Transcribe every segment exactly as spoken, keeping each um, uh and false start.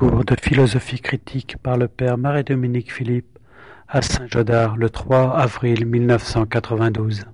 cours de philosophie critique par le père Marie-Dominique Philippe à Saint-Jodard le trois avril mille neuf cent quatre-vingt-douze.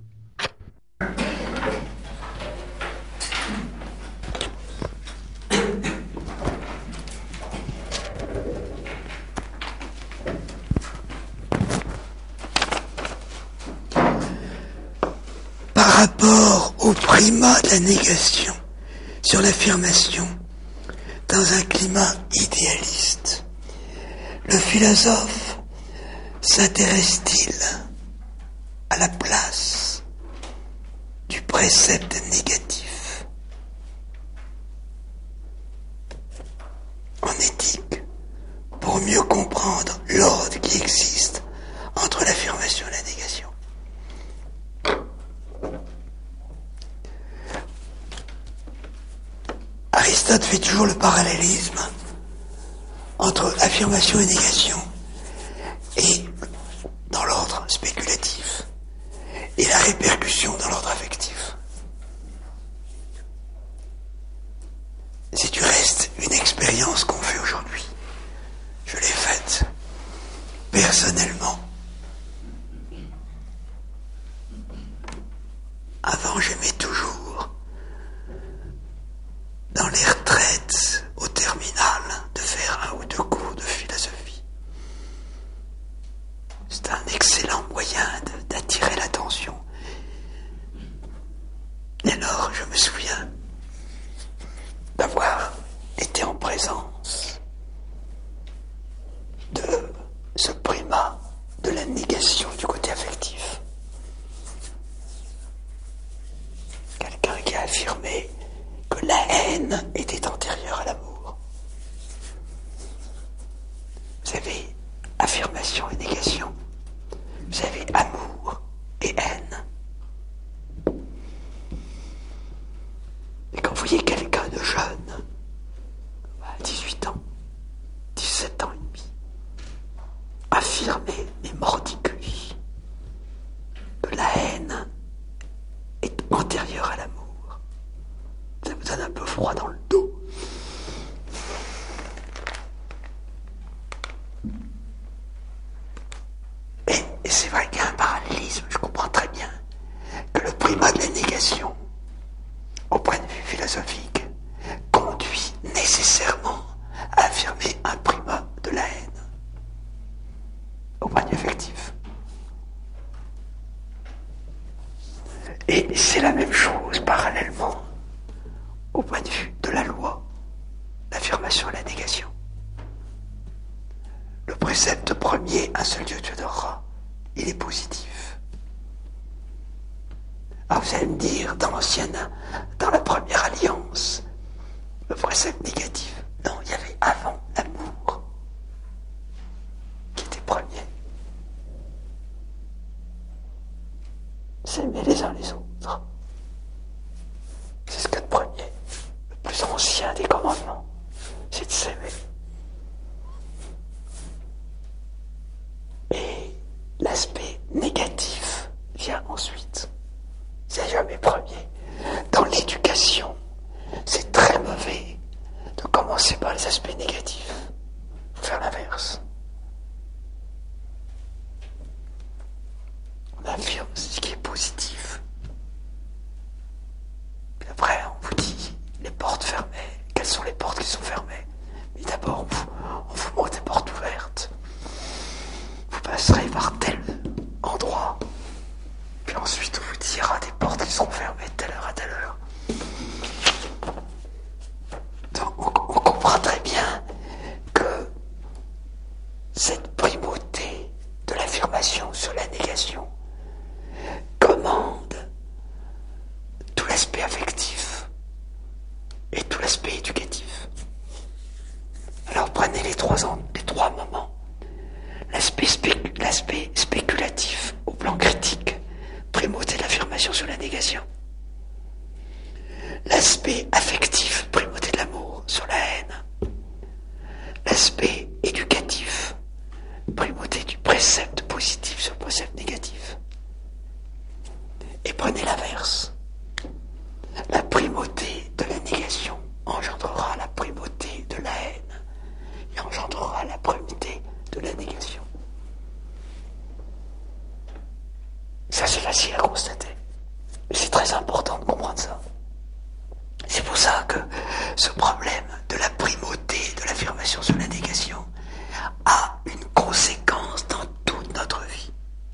Par rapport au primat de la négation sur l'affirmation, dans un climat idéaliste, le philosophe s'intéresse-t-il à la place du précepte négatif en éthique pour mieux comprendre l'ordre qui existe entre l'affirmation et la négation? Aristote fait toujours le parallélisme entre affirmation et négation, et dans l'ordre spéculatif, et la répercussion dans l'ordre affectif. C'est du reste une expérience qu'on fait aujourd'hui. Je l'ai faite personnellement. Avant, j'aimais toujours, dans les retraites au terminal, de faire un ou deux cours de philosophie. C'est un excellent moyen de, d'attirer l'attention. Et alors, je me souviens d'avoir été en présence de ce primat de la négation du côté affectif. Quelqu'un qui a affirmé que la haine était antérieure à l'amour. Vous avez affirmation et négation. Vous avez amour et haine. Et quand vous voyez quelqu'un de jeune, à dix-huit ans, dix-sept ans et demi, affirmer et mordiculer que la haine est antérieure à l'amour, ça vous donne un peu froid dans le dos. Et, et c'est vrai qu'il y a un parallélisme, je comprends très bien que le primat de la négation, au point de vue philosophique, conduit nécessairement à affirmer un primat de la haine, au point de vue affectif. Et c'est la même chose parallèlement au point de vue de la loi, l'affirmation et la négation. Le précepte premier, un seul Dieu tu adoreras, il est positif. Alors vous allez me dire, dans l'ancienne, dans la première alliance, le précepte négatif, non, il y avait avant l'amour qui était premier. S'aimer les uns les autres. C'est ce qu'il y a de premier. Le plus ancien des commandements, c'est de s'aimer. Et l'aspect négatif vient ensuite. C'est jamais premier. Dans l'éducation, c'est très mauvais de commencer par les aspects négatifs. Il faut faire l'inverse. On affirme ce qui est positif. Puis après, on vous dit les portes fermées. Quelles sont les portes qui sont fermées? Mais d'abord, on vous, on vous montre des portes ouvertes. Vous passerez par tel endroit. Puis ensuite, on vous dira des portes qui seront fermées de telle heure à telle heure. Donc, on, on comprend très bien que cette primauté de l'affirmation sur la négation commande tout l'aspect affectif et tout l'aspect éducatif. Alors prenez les trois, en, les trois moments. L'aspect, spé, l'aspect spéculatif au plan critique, primauté de l'affirmation sur la négation. L'aspect affectif, primauté de l'amour sur la haine. L'aspect éducatif, primauté du précepte positif sur le précepte négatif. Et prenez l'inverse. La primauté de la négation engendrera la primauté de la haine, ce problème de la primauté de l'affirmation sur la négation a une conséquence dans toute notre vie.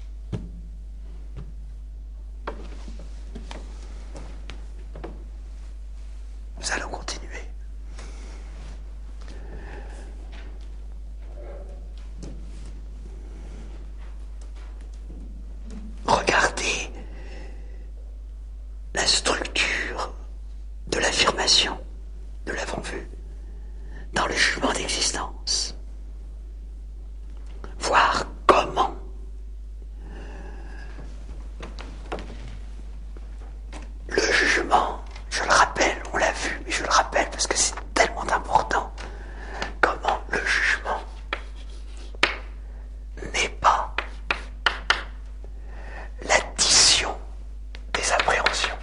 Nous allons continuer. Regardez la structure de l'affirmation, nous l'avons vu, dans le jugement d'existence. Voir comment le jugement, je le rappelle, on l'a vu, mais je le rappelle parce que c'est tellement important, comment le jugement n'est pas l'addition des appréhensions.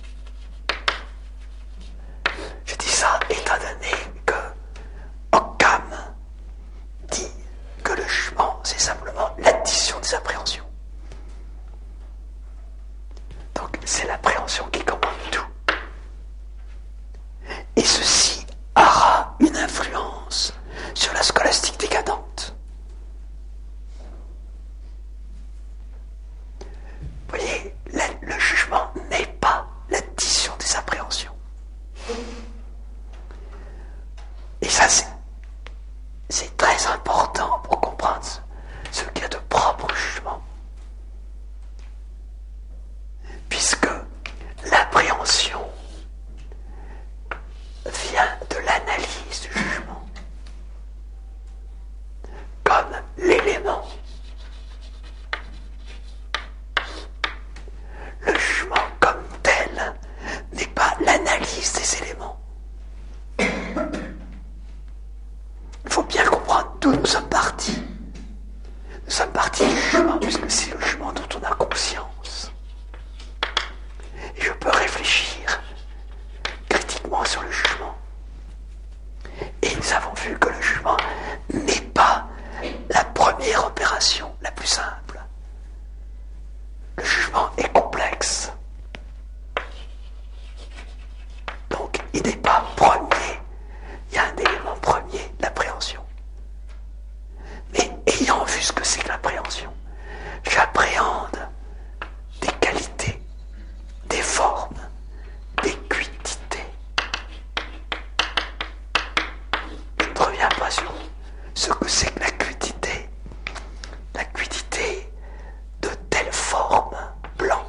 Je dis ça étant donné que Occam dit que le jugement, c'est simplement l'addition des appréhensions. Donc c'est l'appréhension qui commande tout. Et ceci aura une influence sur la scolastique décadente. Vous voyez, le jugement n'est pas l'addition des appréhensions. Et ça, c'est, c'est très important pour comprendre ce, ce qu'il y a de propre au jugement. Puisque l'appréhension vient de l'analyse du jugement comme l'élément. Le jugement comme tel n'est pas l'analyse des éléments. Il faut bien comprendre d'où nous sommes partis. Nous sommes partis du jugement, puisque c'est le jugement dont on a conscience. Et je peux réfléchir critiquement sur le jugement. Et nous avons vu que le jugement n'est pas la première opération la plus simple. Le jugement est complexe. Donc il n'est pas premier. Il y a un élément premier, l'appréhension. Mais ayant vu ce que c'est que l'appréhension, j'appréhende des qualités, des formes, des quidités. Je ne reviens pas sur ce que c'est que la quiddité. La quiddité de telle forme, blanc.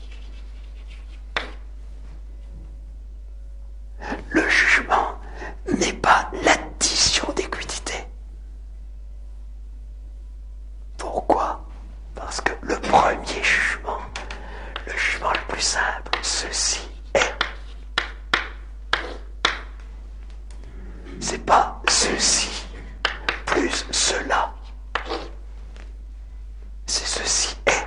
Le jugement n'est pas l'addition des quiddités. Pourquoi ? Parce que le premier jugement, le jugement le plus simple, ceci est. C'est pas ceci plus cela. C'est ceci est.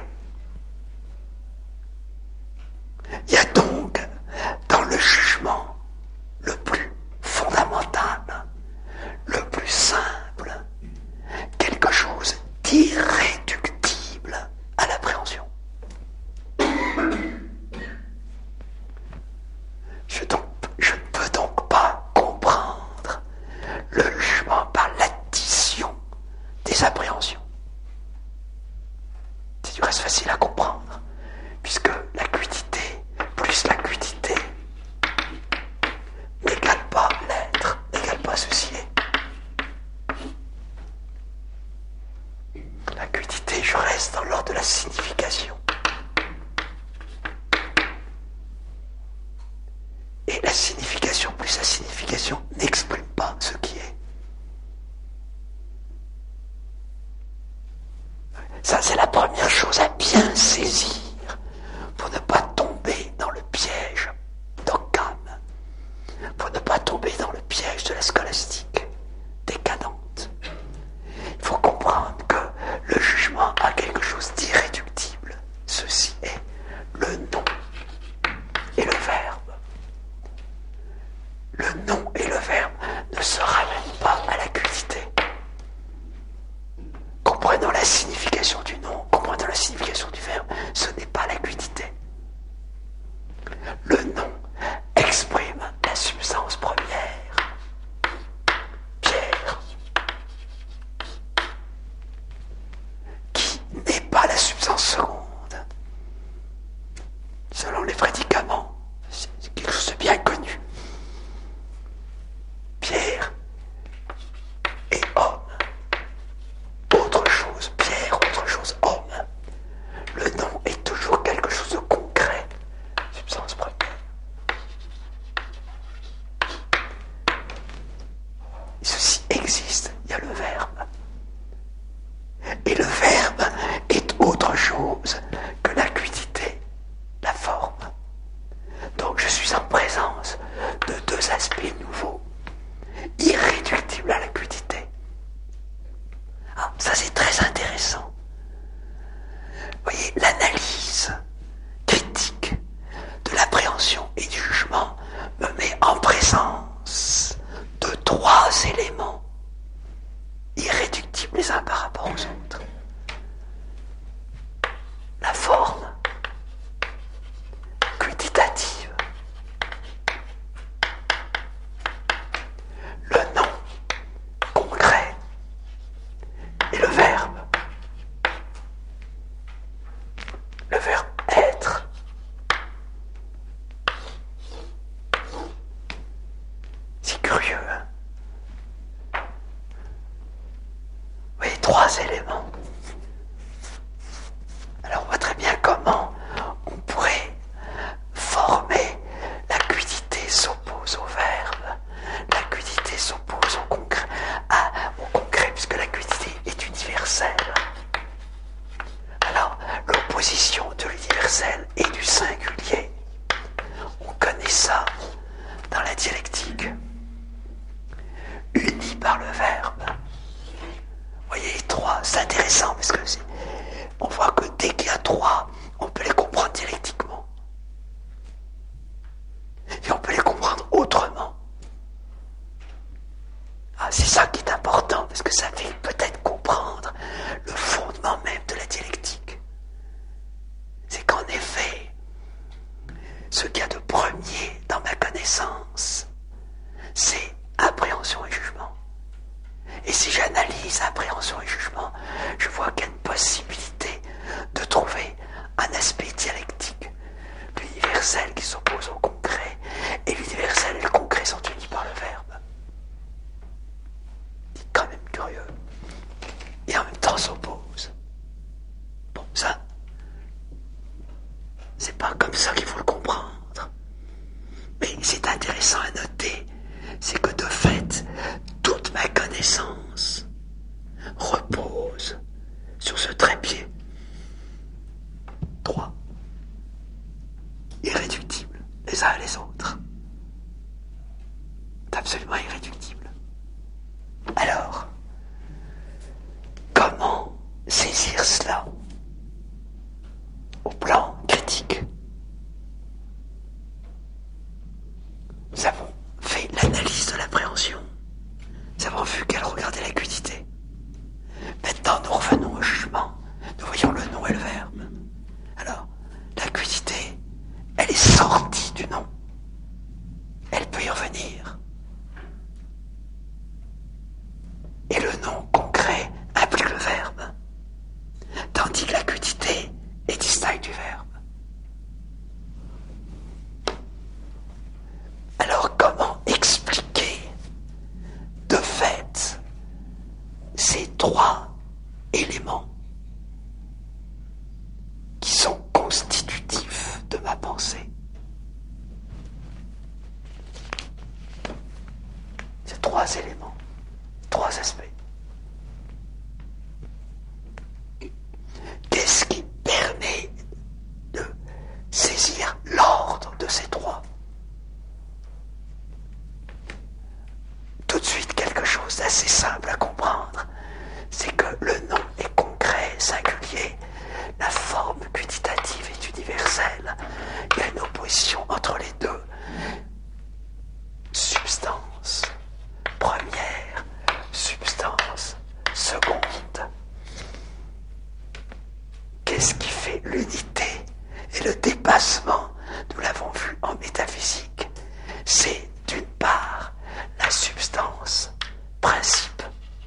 Il y a donc dans le jugement le plus fondamental, le plus simple, quelque chose d'irréductible à l'appréhension. Je, donc, je ne peux donc pas comprendre le jugement par l'addition des appréhensions. C'est du reste facile à comprendre, puisque la quiddité plus la quiddité n'égale pas l'être, n'égale pas ceci est. La quiddité, je reste dans l'ordre de la signification. Et la signification plus la signification n'exprime pas ce qui est. Ça, c'est la première chose à bien saisir pour ne pas tomber dans le piège d'Occam, pour ne pas tomber dans le piège de la scolastique décadente. Il faut comprendre que le jugement a quelque chose d'irréductible. Ceci est le nom et le verbe. Le nom et le verbe ne se ramènent pas à la quiddité. Comprenant la signification du nom, comprenant la signification du verbe, ce n'est pas la quiddité. Le nom exprime la substance première existe, il y a le verbe. Et le verbe est autre chose que la quiddité, la forme. Donc je suis en présence de deux aspects nouveaux, irréductibles à la quiddité. Ah, ça c'est très intéressant. Vous voyez, l'analyse critique de l'appréhension et du jugement me met en présence de trois éléments irréductibles les uns par rapport aux autres. La forme quiditative, le nom concret et le verbe. Le verbe être. C'est curieux, hein? Vous voyez, trois éléments. Alors on voit très bien comment on pourrait former la quiddité s'oppose au verbe. La quiddité s'oppose au concret, à, au concret, puisque la quiddité est universelle. Alors, l'opposition de l'universel et du singulier, on connaît ça dans la dialectique. Unis par le verbe. Vous voyez les trois, c'est intéressant parce que c'est, on voit que dès qu'il y a trois, on peut les comprendre dialectiquement. Et on peut les comprendre autrement. Ah, c'est ça qui est important, parce que ça fait peut-être comprendre le fondement même de la dialectique. C'est qu'en effet, ce qu'il y a de premier dans ma connaissance, c'est appréhension et jugement. Et si j'analyse appréhension et jugement, je vois qu'il y a une possibilité de trouver un aspect dialectique. L'universel qui s'oppose au concret, et l'universel et le concret sont unis par le verbe. C'est quand même curieux. Et en même temps s'opposent. Bon, ça, c'est pas comme ça qu'il faut le comprendre. Mais c'est intéressant à noter, c'est que de fait, toute ma connaissance repose sur ce trépied. Trois. Irréductibles, les uns et les autres. C'est absolument irréductible. Alors, comment saisir cela au plan critique? Nous avons fait l'analyse de l'appréhension. Nous avons vu qu'elle regardait la quiddité. Maintenant, nous revenons au jugement. Nous voyons le nom et le verbe. Alors, la quiddité, elle est sortie du nom. Elle peut y revenir. Et le nom concret implique le verbe. Tandis que la quiddité est distincte du verbe. Alors, comment expliquer de fait ces trois éléments qui sont constitutifs de ma pensée? Ces trois éléments, trois aspects. Qu'est-ce qui permet de saisir l'ordre de ces trois? Tout de suite quelque chose d'assez simple à comprendre, c'est que le nom est concret, singulier, la forme quiditative est universelle, il y a une opposition entre les deux. Substance première, substance seconde. Qu'est-ce qui fait l'unité et le dépassement? Nous l'avons vu en métaphysique. C'est d'une part la substance, principe.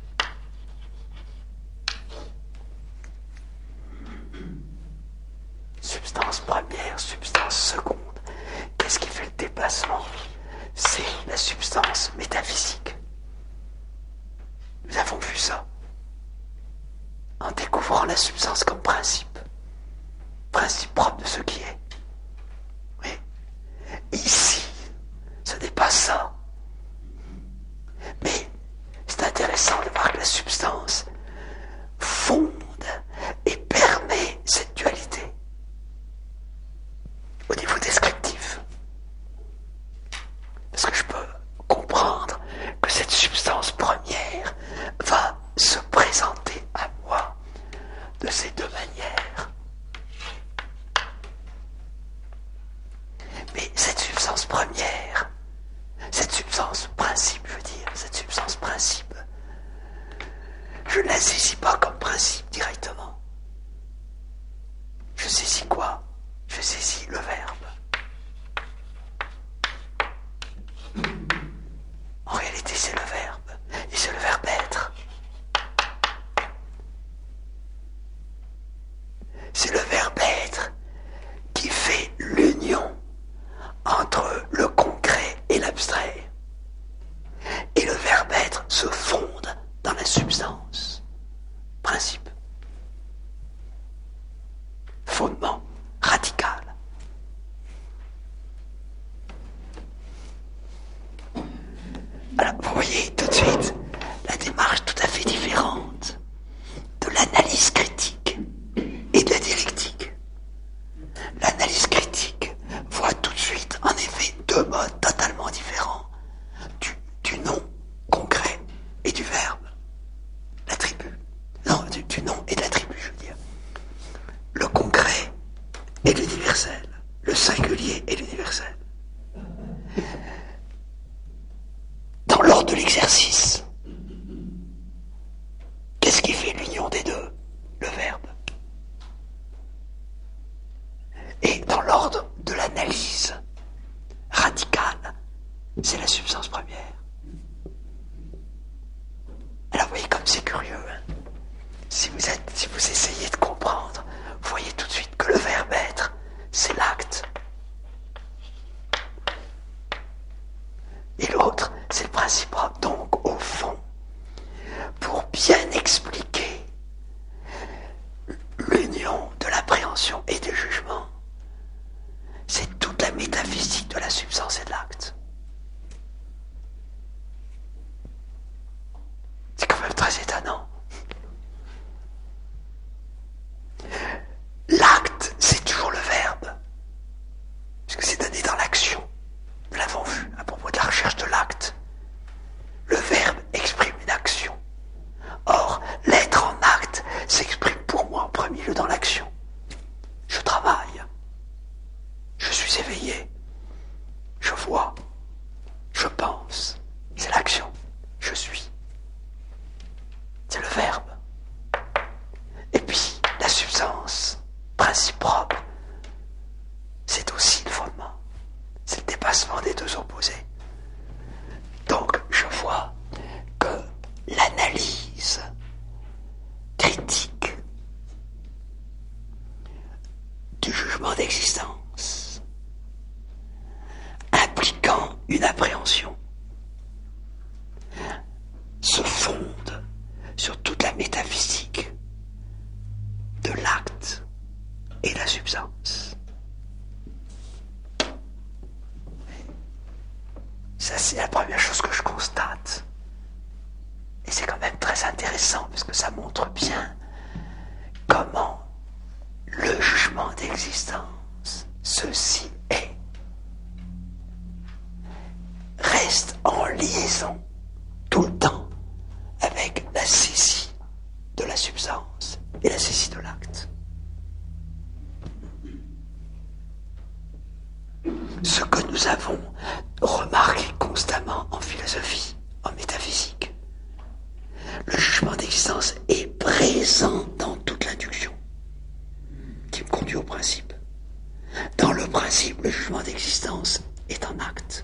Substance première, substance seconde. Qu'est-ce qui fait le dépassement? C'est la substance métaphysique. Nous avons vu ça en découvrant la substance comme principe. Principe propre de ce qui est. Oui. Ici, ce n'est pas ça. Mais c'est intéressant. substance fonde et permet cette dualité au niveau descriptif. Parce que je peux comprendre que cette substance première va se présenter à moi de ces deux manières. Mais cette substance première, cette substance principe, je veux dire, cette substance principe, je ne la saisis pas comme principe directement. Je saisis quoi? Je saisis le verbe. En réalité, c'est le verbe, et c'est le verbe être. C'est le verbe être qui fait l'union entre le concret et l'abstrait. Et le verbe être se fonde dans la substance. Principe. Fondement radical. Alors, vous voyez tout de suite la démarche tout à fait différente de l'analyse critique et de la dialectique. L'analyse critique voit tout de suite, en effet, deux modes totalement différents du, du nom concret et du verbe. L'attribut. Non, du, du nom et de l'attribut, je veux dire. Le concret et l'universel. Le singulier et l'universel. Dans l'ordre de l'exercice, qu'est-ce qui fait l'union des deux? Le verbe. Et dans l'ordre de l'analyse radicale, c'est la substance première. Alors vous voyez comme c'est curieux. Hein, si, vous êtes, si vous essayez de comprendre, vous voyez tout de suite que le verbe être, c'est l'acte. Et l'autre, c'est le principe propre. Donc, au fond, pour bien expliquer l'union de l'appréhension et du jugement, c'est toute la métaphysique de la substance et de l'acte. C'est quand même très étonnant. L'acte, c'est toujours le verbe, puisque c'est donné dans l'action. Nous l'avons vu à propos de la recherche de l'acte. Le verbe exprime une action. Or, l'être en acte s'exprime pour moi en premier lieu dans l'action. Je travaille. Je suis éveillé. Je vois. Je pense. C'est l'action. Je suis. C'est le verbe. Et puis, la substance, principe propre, c'est aussi le fondement. C'est le dépassement des deux opposés. Donc, je vois que l'analyse critique du jugement d'existence, impliquant une appréhension, se fonde sur toute la métaphysique de l'acte et la substance. Ça, c'est la première chose que je constate. Et c'est quand même très intéressant, parce que ça montre bien comment le jugement d'existence, ceci est, reste en liaison tout le temps avec la saisie de la substance et la saisie de l'acte. Ce que nous avons remarqué constamment en philosophie, en métaphysique, le jugement d'existence est présent dans toute l'induction qui me conduit au principe. Dans le principe, le jugement d'existence est en acte.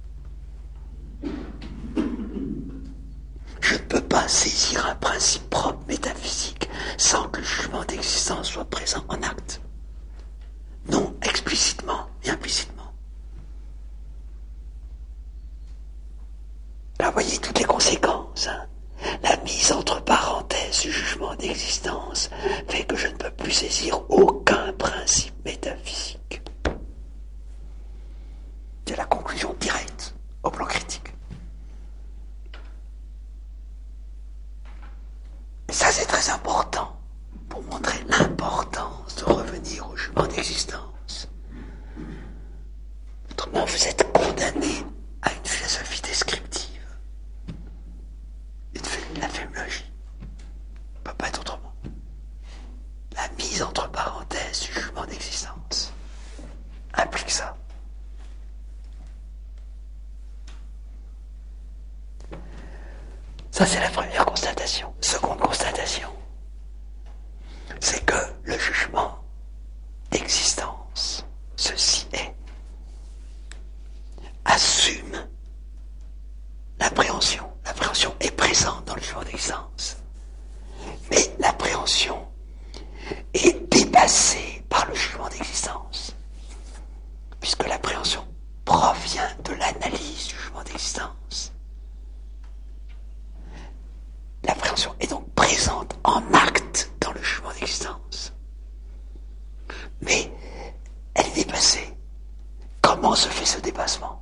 Je ne peux pas saisir un principe propre métaphysique sans que le jugement d'existence soit présent en acte. Non explicitement, mais implicitement. Là, vous voyez toutes les conséquences. Hein. La mise entre parenthèses du jugement d'existence fait que je ne peux plus saisir aucun principe métaphysique. C'est la conclusion directe au plan critique. Et ça, c'est très important pour montrer l'importance de revenir au jugement d'existence. Autrement, vous êtes condamné à une philosophie descriptive, une, la fémologie. Ne peut pas être autrement. La mise entre parenthèses du jugement d'existence implique ça. Ça, c'est la première constatation. Seconde constatation, c'est que le jugement d'existence, ceci est, assume l'appréhension. L'appréhension est présente dans le jugement d'existence. Mais l'appréhension est dépassée par le jugement d'existence. Puisque l'appréhension provient de l'analyse du jugement d'existence. L'appréhension est donc présente en acte dans le jugement d'existence. Mais elle est dépassée. Comment se fait ce dépassement?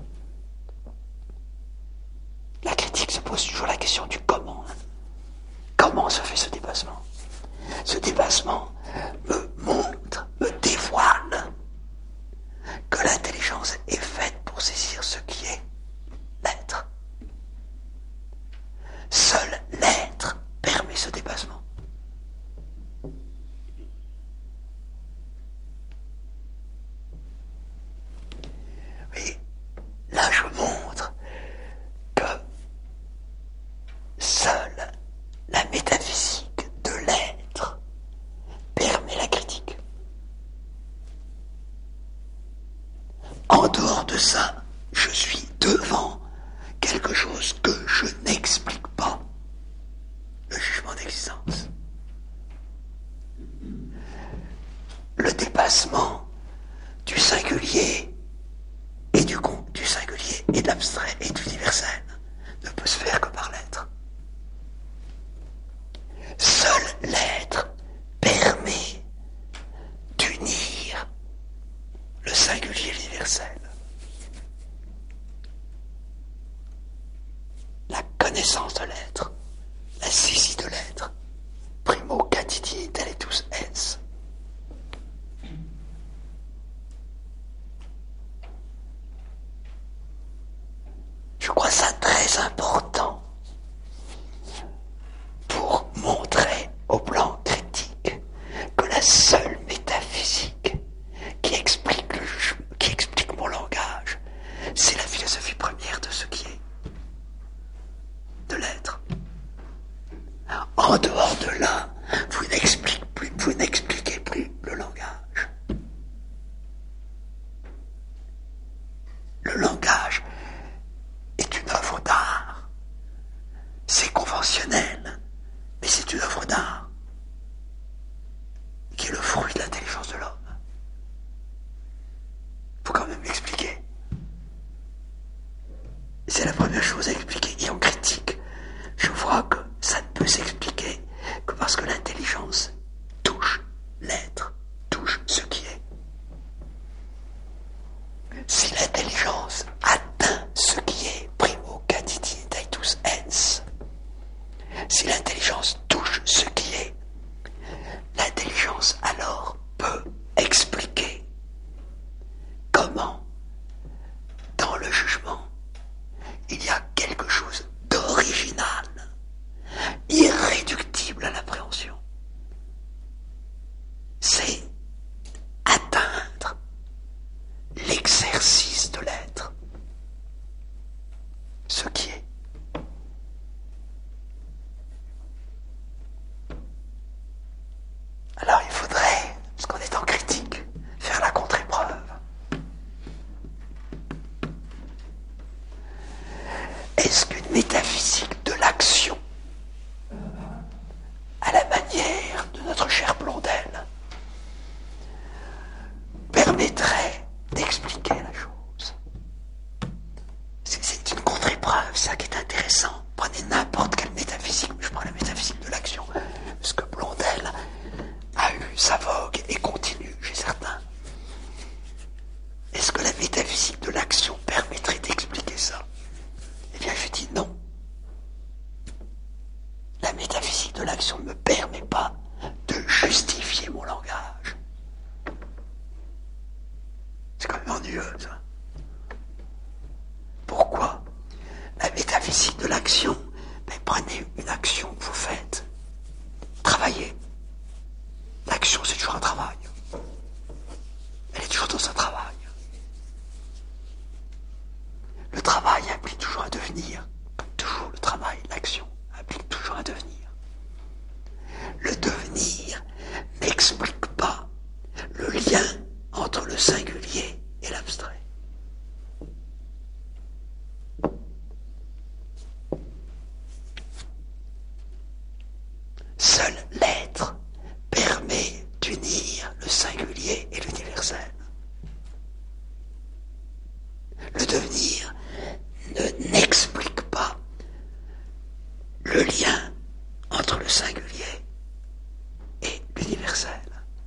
La critique se pose toujours la question du comment. Comment se fait ce dépassement? Ce dépassement me montre, me dévoile que l'intelligence est faite pour saisir ce qui est l'être. Seul l'être permet ce dépassement. Oui, là je montre que seule la métaphysique de l'être permet la critique. En dehors de ça, je suis devant quelque chose que je n'explique pas, le jugement d'existence. Le dépassement du singulier et du, du singulier et de l'abstrait et de l'universel ne peut se faire que par l'être. Seul l'être permet d'unir le singulier et l'universel. La connaissance de l'être, la saisie de l'être, primo quatidie intellectus ens. Je crois ça très important pour montrer au plan critique que la seule métaphysique qui explique, le, qui explique mon langage, c'est la philosophie première de ce qui est, de l'être. En dehors de là, vous n'expliquez plus, vous n'expliquez plus le langage. Le langage est une œuvre d'art. C'est conventionnel, mais c'est une œuvre d'art qui est le fruit de l'intelligence de l'homme. Il faut quand même l'expliquer. C'est la première chose à expliquer. Et en critique, je vois que ça ne peut s'expliquer que parce que l'intelligence touche l'être, touche ce qui est. Si l'intelligence atteint ce qui est, primo quatidie intellectus ens, si l'intelligence touche ce qui est, l'intelligence alors peut expliquer comment, dans le jugement, il y a quelque chose d'original, irréductible à l'appréhension. C'est atteindre l'exercice de l'être, ce qui est. Alors il faudrait, parce qu'on est en critique, faire la contre-épreuve. Est-ce qu'une métaphysique de l'action, à la manière de notre cher Blondel, permettrait d'expliquer la chose? C'est une contre-épreuve, ça qui est intéressant. Prenez n'importe quelle métaphysique, mais je prends la métaphysique de l'action, parce que Blondel a eu sa vogue et continue chez certains. Est-ce que la métaphysique de l'action permettrait d'expliquer ça? Eh bien, je dis non. La métaphysique de l'action métaphysique de l'action, ben prenez une action que vous faites. Travaillez. L'action, c'est toujours un travail. Elle est toujours dans un travail. Le travail implique toujours un devenir. Comme toujours, le travail, l'action implique toujours un devenir. Le devenir n'explique pas le lien entre le singulier et l'abstrait. Seul l'être permet d'unir le singulier et l'universel. Le devenir ne n'explique pas le lien entre le singulier et l'universel.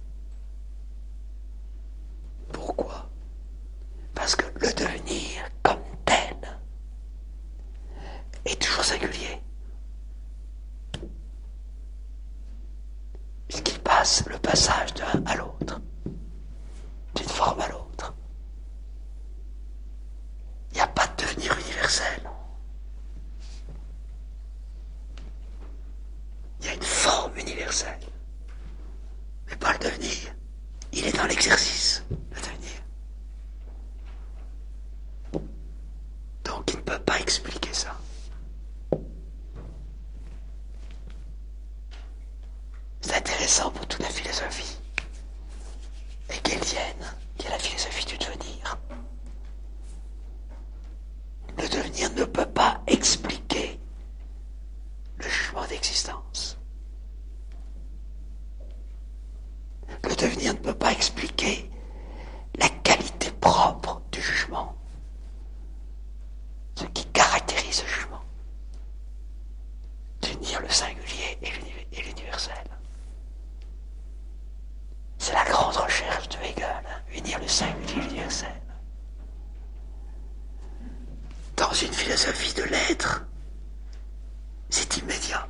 Pourquoi? Parce que le devenir comme tel est toujours singulier. Puisqu'il passe le passage d'un à l'autre, d'une forme à l'autre. Il n'y a pas de devenir universel. Il y a une forme universelle, mais pas le devenir. Il est dans l'exercice, le devenir. Donc il ne peut pas expliquer ça. C'est intéressant pour toute la philosophie hegelienne, qui est la philosophie du devenir. Le devenir ne peut pas expliquer le jugement d'existence. Le devenir ne peut pas expliquer la qualité propre du jugement, ce qui caractérise ce jugement, d'unir le singulier et l'universel. C'est la grande recherche de Hegel, hein, unir le singulier et l'universel. Dans une philosophie de l'être, c'est immédiat.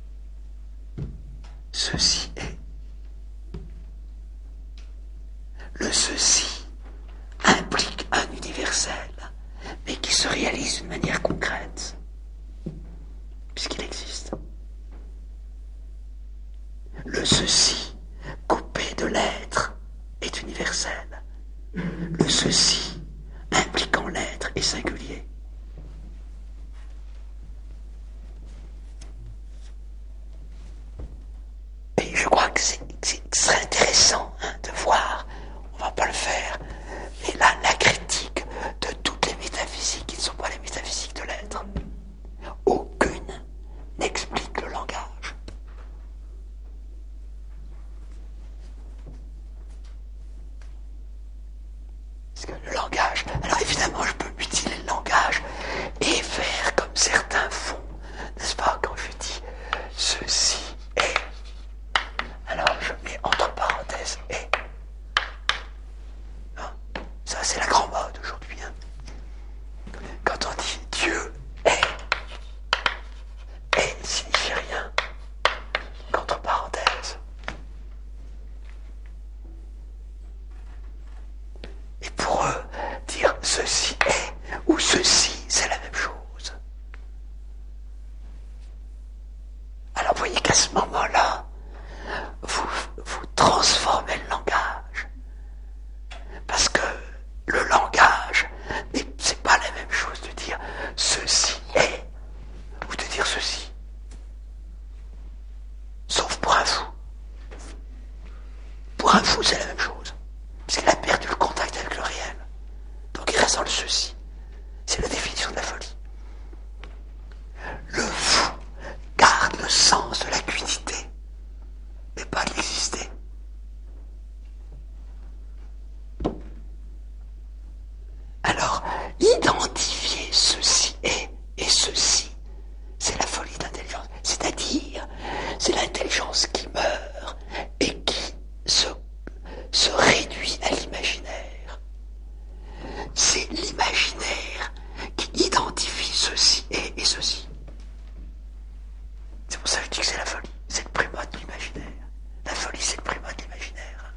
Ceci est. Le ceci implique un universel, mais qui se réalise d'une manière concrète, puisqu'il existe. Le ceci, coupé de l'être, est universel. Le ceci, impliquant l'être, est singulier. Et je crois que c'est, c'est, ce serait intéressant hein, de voir, on ne va pas le faire, mais là, la critique de toutes les métaphysiques qui ne sont pas les métaphysiques de l'être. Aucune n'explique le langage. Parce que le langage, alors évidemment je peux mutiler le langage et faire comme certains font, n'est-ce pas, quand je dis ceci est. Alors je mets entre parenthèses et. Hein, ça c'est la grande mode aujourd'hui. Hein. Quand on dit Dieu est, et signifie rien qu'entre parenthèses. Et pour eux, dire ceci est ou ceci, c'est la même chose. Alors vous voyez qu'à ce moment-là, vous, vous transformez le langage. Parce que le langage, c'est pas la même chose de dire ceci est ou de dire ceci. Sauf pour un fou. Pour un fou, c'est la même chose. Puisqu'il a perdu le contact avec le réel. Donc il reste dans le ceci. C'est la définition de la folie. Le fou garde le sens de la cuidité, mais pas de l'exister. Alors, identifier ceci est et ceci, c'est la folie d'intelligence. C'est-à-dire, c'est l'intelligence qui meurt et qui se, se réduit à l'imaginaire. C'est l'imaginaire qui identifie ceci est et ceci. C'est pour ça que je dis que c'est la folie. C'est le primate de l'imaginaire. La folie, c'est le primate de l'imaginaire.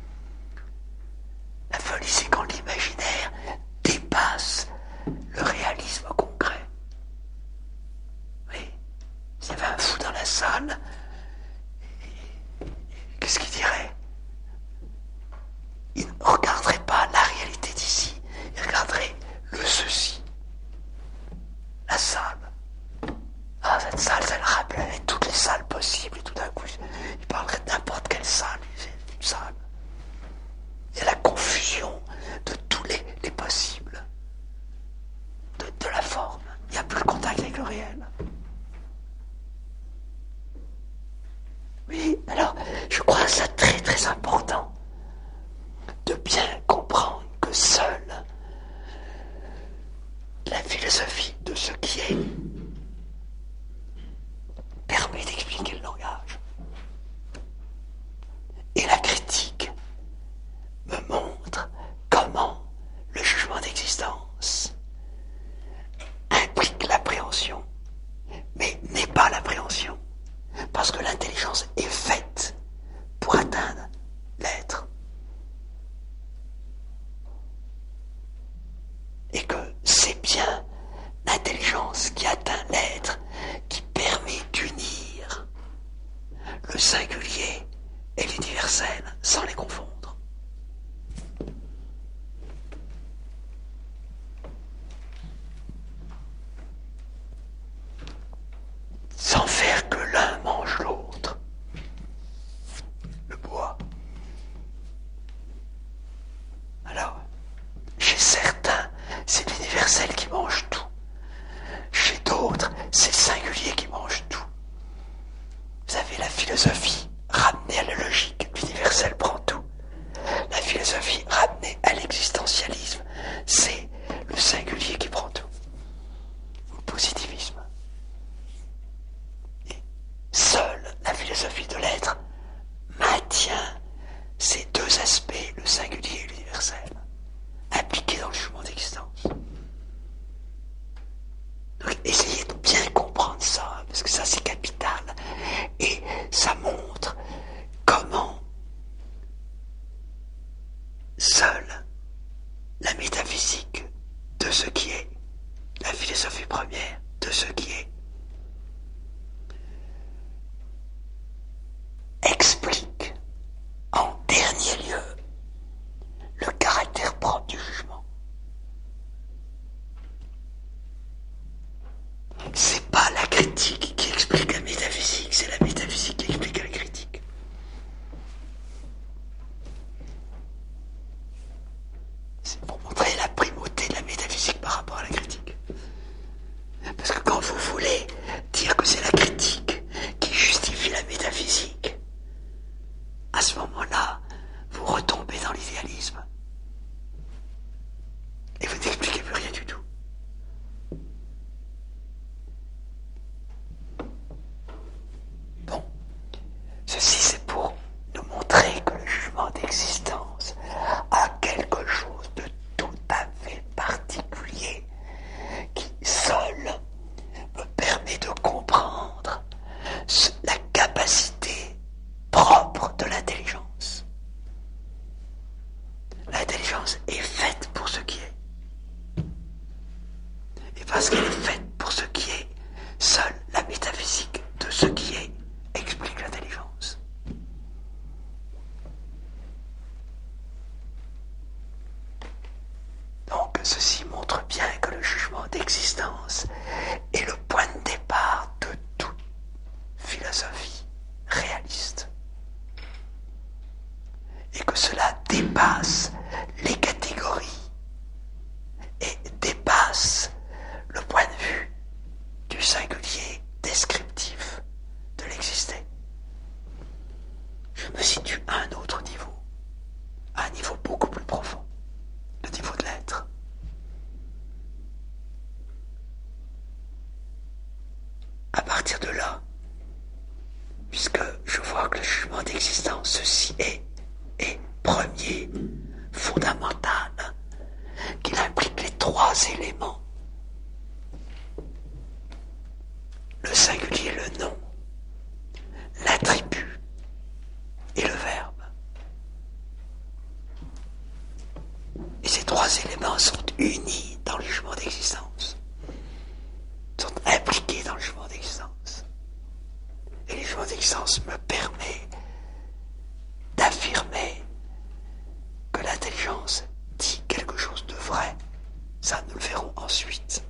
La folie, c'est quand l'imaginaire dépasse le réalisme concret. salle, qu'est-ce qu'il dirait? Il ne regarderait pas la réalité d'ici, il regarderait le ceci, la salle. Ah, cette salle, ça le rappelait toutes les salles possibles, et tout d'un coup, il parlerait de n'importe quelle salle, c'est une salle. Il y a la confusion de tous les, les possibles, de, de la forme. Il n'y a plus le contact avec le réel. Oui, alors, je crois ça très très important de bien comprendre que seule la philosophie de ce qui est permet d'expliquer le langage. Et la critique me montre comment le jugement d'existence implique l'appréhension, mais n'est pas l'appréhension, parce que l'intelligence est faite pour atteindre l'être. Et que c'est bien l'intelligence qui atteint l'être qui permet d'unir le singulier et l'universel sans les confondre. Sans faire que l'un mange l'autre. Le bois. Alors, chez certains, c'est l'universel qui mange tout. Chez d'autres, c'est le singulier qui mange tout. Vous avez la philosophie ramenée à la logique, l'universel prend tout. La philosophie ramenée à l'existentialisme, c'est le singulier qui prend tout. Le positivisme. Et seule la philosophie de l'être maintient ces deux aspects, le singulier et l'universel, impliqués dans le jugement d'existence. Donc essayez de bien comprendre ça, parce que ça c'est capital. Et ça montre comment seule la métaphysique de ce qui est, la philosophie première de ce qui est, explique en dernier lieu le caractère propre du jugement. C'est pas la critique qui explique la métaphysique, c'est la métaphysique qui explique la critique. C'est pour montrer la primauté de la métaphysique par rapport à la critique. Parce que quand vous voulez dire que c'est la critique qui justifie la métaphysique, à ce moment-là, vous retombez dans l'idéalisme. Et vous n'expliquez plus rien du tout. Bon, ceci c'est pour nous montrer que le jugement d'existence a quelque chose de tout à fait particulier qui seul me permet de comprendre la capacité propre de l'intelligence. L'intelligence est faite pour ce qui est. Et parce qu'elle est faite pour ce qui est, seule la métaphysique de ce qui est explique l'intelligence. Donc ceci montre bien que le jugement d'existence est le point de départ de toute philosophie réaliste. Et que cela dépasse les catégories et dépasse le point de vue du singulier descriptif de l'existé. Je me situe à un autre niveau, à un niveau beaucoup plus profond, le niveau de l'être. À partir de là, puisque je vois que le jugement d'existence, ceci est, est premier, fondamental, qu'il implique les trois éléments. Le singulier, le nom, l'attribut et le verbe. Et ces trois éléments sont unis dans le jugement d'existence, sont impliqués dans le jugement d'existence. Et le d'existence me permet d'affirmer que l'intelligence dit quelque chose de vrai. Ça, nous le verrons ensuite.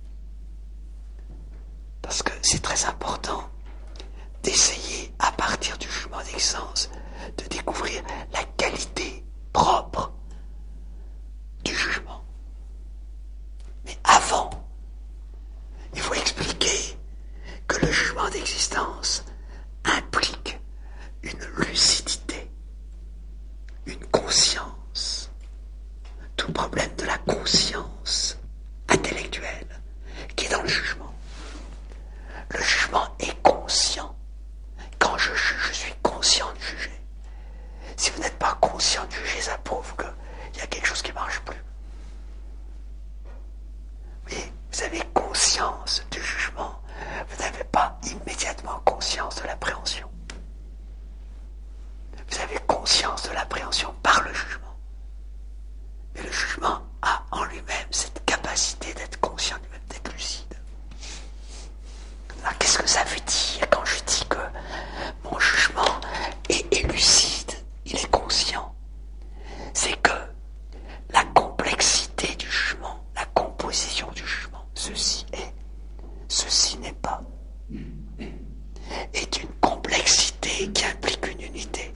Parce que c'est très important d'essayer, à partir du jugement d'existence, de découvrir la qualité propre du jugement. Mais avant, il faut expliquer que le jugement d'existence implique une lucidité, une conscience. Tout le problème de la conscience intellectuelle qui est dans le jugement. Le jugement est conscient. Quand je juge, je suis conscient de juger. Si vous n'êtes pas conscient de juger, ça prouve qu'il y a quelque chose qui ne marche plus. Mais vous avez conscience du jugement, vous n'avez pas immédiatement conscience de l'appréhension. Vous avez conscience de l'appréhension par le jugement. Mais le jugement a en lui-même cette capacité d'être conscient lui-même, d'être lucide. Alors qu'est-ce que ça veut dire quand je dis que mon jugement est, est lucide, il est conscient? C'est que la complexité du jugement, la composition du jugement, ceci est, ceci n'est pas, est une complexité qui implique une unité.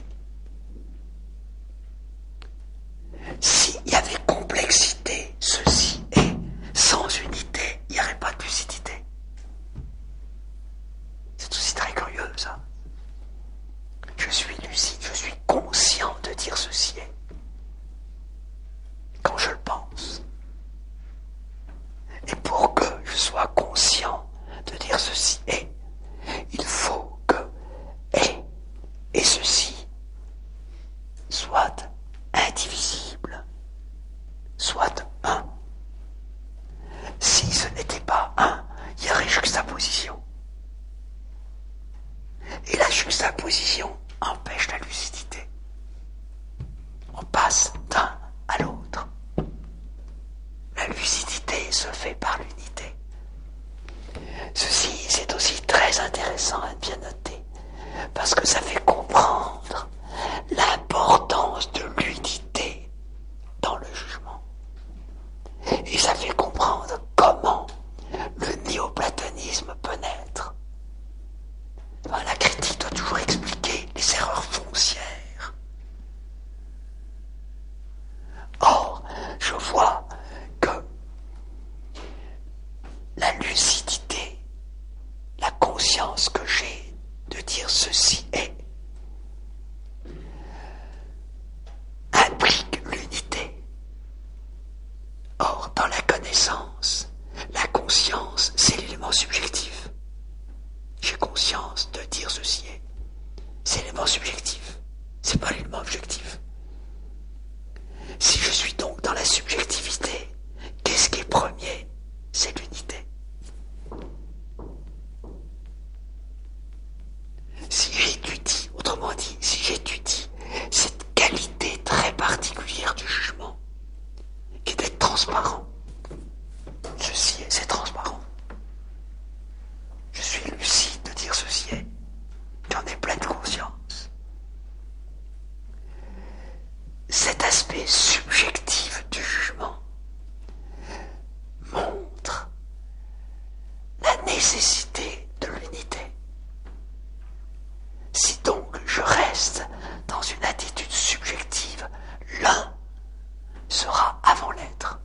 S'il y avait complexité, ceci est, sans unité, il n'y aurait pas de lucidité. C'est aussi très curieux, ça. Je suis lucide, je suis conscient de dire ceci est. Quand je le pense. Et pour que je sois conscient de dire ceci est, il faut que est et ceci soit indivisible, soit un. Si ce n'était pas un, il y aurait juxtaposition. Et la juxtaposition empêche la lucidité. On passe d'un à l'autre. La lucidité se fait par l'unité. Ceci, c'est aussi très intéressant à bien noter, parce que ça fait comprendre l'importance de l'unité dans le jugement. Et ça fait comprendre comment le néoplatonisme peut naître. La critique doit toujours expliquer les erreurs foncières. Or, je vois que la lucidité, la conscience que j'ai de dire ceci est, implique l'unité. Or, dans la connaissance, la conscience, c'est l'élément subjectif. J'ai conscience de dire ceci est. C'est l'élément subjectif. C'est pas l'élément objectif. Si je suis donc dans la subjectivité, qu'est-ce qui est premier? C'est l'unité. Si j'étudie, autrement dit, si j'étudie cette qualité très particulière du jugement, qui est d'être transparent, ceci est, c'est transparent. Je suis lucide de dire ceci est. J'en ai pleine conscience. Cet aspect subjectif du jugement montre la nécessité de l'unité. Si donc je reste dans une attitude subjective, l'un sera avant l'être.